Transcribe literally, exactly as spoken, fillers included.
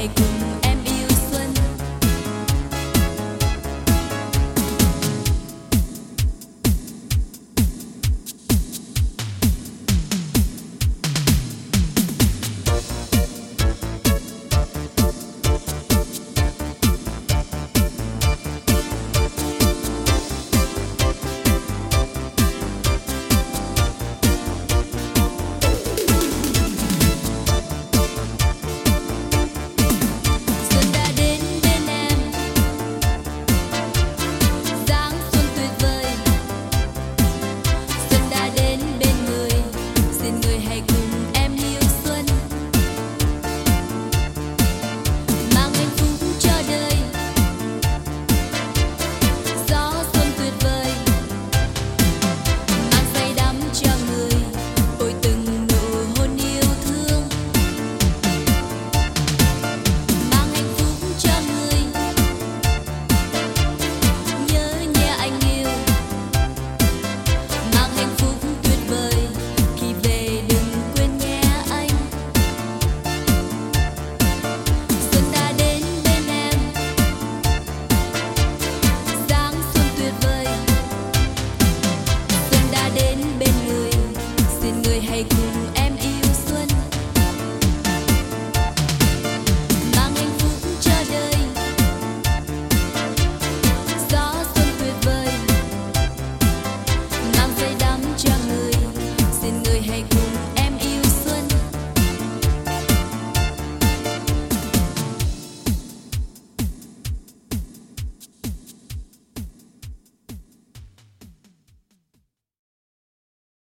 hãy cùng em yêu xuân. Xuân đã đến bên em, dáng xuân tuyệt vời. Xuân đã đến bên người, xin người hãy cùng em yêu xuân. Mang hạnh phúc cho đời, gió xuân tuyệt vời. Mang say đắm cho người, ôi từng nụ hôn yêu thương. Mang hạnh phúc cho người, nhớ nhé anh yêu. Mang hạnh phúc tuyệt vời, khi về đừng quên nhé anh. Xuân đã đến bên em, dáng xuân tuyệt vời. Xuân đã đến bên người, xin người hãy cùng em yêu xuân. Mang hạnh phúc cho đời, gió xuân tuyệt vời. Mang say đắm cho người, xin người hãy cùng